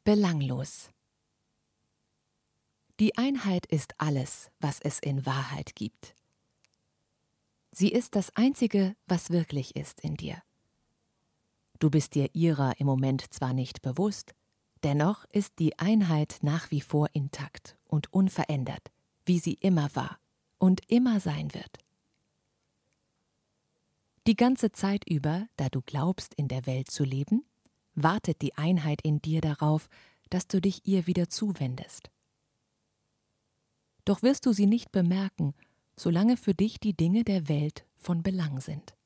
Belanglos. Die Einheit ist alles, was es in Wahrheit gibt. Sie ist das Einzige, was wirklich ist in dir. Du bist dir ihrer im Moment zwar nicht bewusst, dennoch ist die Einheit nach wie vor intakt und unverändert, wie sie immer war und immer sein wird. Die ganze Zeit über, da du glaubst, in der Welt zu leben, wartet die Einheit in dir darauf, dass du dich ihr wieder zuwendest. Doch wirst du sie nicht bemerken, solange für dich die Dinge der Welt von Belang sind.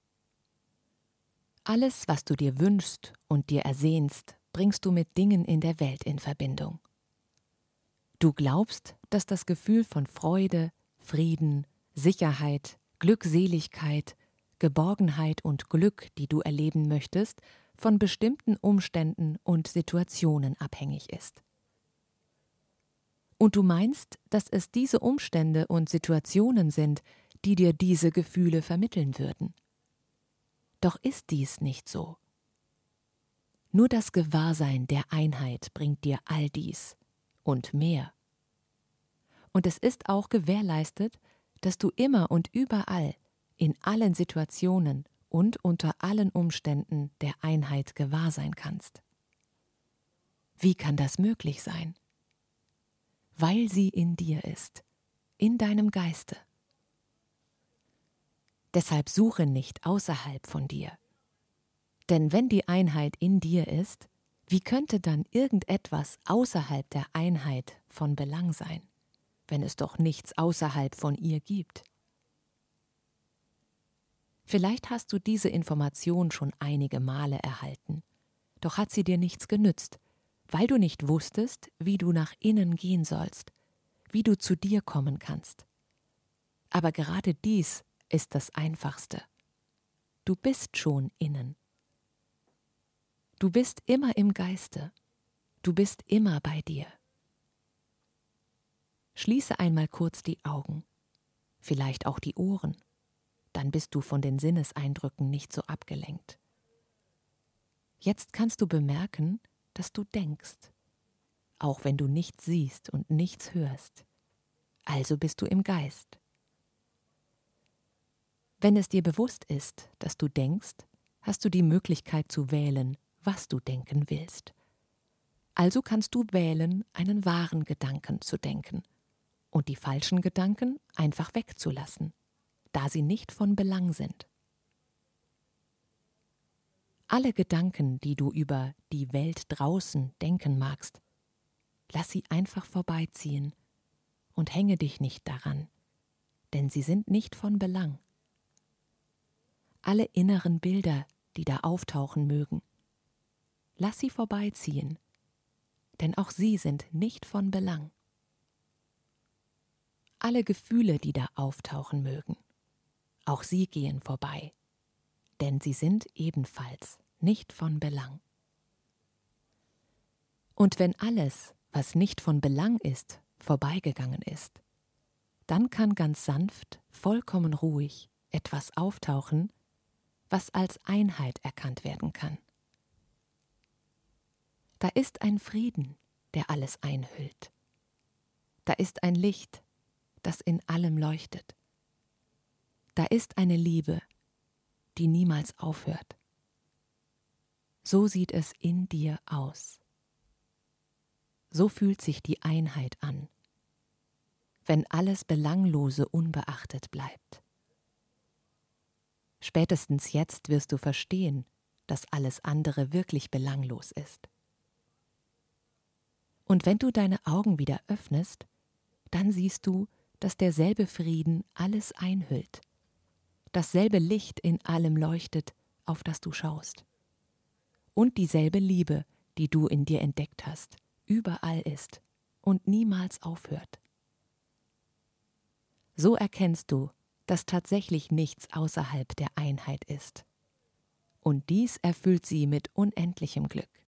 Alles, was du dir wünschst und dir ersehnst, bringst du mit Dingen in der Welt in Verbindung. Du glaubst, dass das Gefühl von Freude, Frieden, Sicherheit, Glückseligkeit, Geborgenheit und Glück, die du erleben möchtest, von bestimmten Umständen und Situationen abhängig ist. Und du meinst, dass es diese Umstände und Situationen sind, die dir diese Gefühle vermitteln würden. Doch ist dies nicht so. Nur das Gewahrsein der Einheit bringt dir all dies und mehr. Und es ist auch gewährleistet, dass du immer und überall, in allen Situationen und unter allen Umständen der Einheit gewahr sein kannst. Wie kann das möglich sein? Weil sie in dir ist, in deinem Geiste. Deshalb suche nicht außerhalb von dir. Denn wenn die Einheit in dir ist, wie könnte dann irgendetwas außerhalb der Einheit von Belang sein, wenn es doch nichts außerhalb von ihr gibt? Vielleicht hast du diese Information schon einige Male erhalten, doch hat sie dir nichts genützt, weil du nicht wusstest, wie du nach innen gehen sollst, wie du zu dir kommen kannst. Aber gerade dies ist das Einfachste. Du bist schon innen. Du bist immer im Geiste. Du bist immer bei dir. Schließe einmal kurz die Augen, vielleicht auch die Ohren. Dann bist du von den Sinneseindrücken nicht so abgelenkt. Jetzt kannst du bemerken, dass du denkst, auch wenn du nichts siehst und nichts hörst. Also bist du im Geist. Wenn es dir bewusst ist, dass du denkst, hast du die Möglichkeit zu wählen, was du denken willst. Also kannst du wählen, einen wahren Gedanken zu denken und die falschen Gedanken einfach wegzulassen, da sie nicht von Belang sind. Alle Gedanken, die du über die Welt draußen denken magst, lass sie einfach vorbeiziehen und hänge dich nicht daran, denn sie sind nicht von Belang. Alle inneren Bilder, die da auftauchen mögen, lass sie vorbeiziehen, denn auch sie sind nicht von Belang. Alle Gefühle, die da auftauchen mögen, auch sie gehen vorbei, denn sie sind ebenfalls nicht von Belang. Und wenn alles, was nicht von Belang ist, vorbeigegangen ist, dann kann ganz sanft, vollkommen ruhig etwas auftauchen, was als Einheit erkannt werden kann. Da ist ein Frieden, der alles einhüllt. Da ist ein Licht, das in allem leuchtet. Da ist eine Liebe, die niemals aufhört. So sieht es in dir aus. So fühlt sich die Einheit an, wenn alles Belanglose unbeachtet bleibt. Spätestens jetzt wirst du verstehen, dass alles andere wirklich belanglos ist. Und wenn du deine Augen wieder öffnest, dann siehst du, dass derselbe Frieden alles einhüllt, dasselbe Licht in allem leuchtet, auf das du schaust, und dieselbe Liebe, die du in dir entdeckt hast, überall ist und niemals aufhört. So erkennst du, dass tatsächlich nichts außerhalb der Einheit ist. Und dies erfüllt sie mit unendlichem Glück.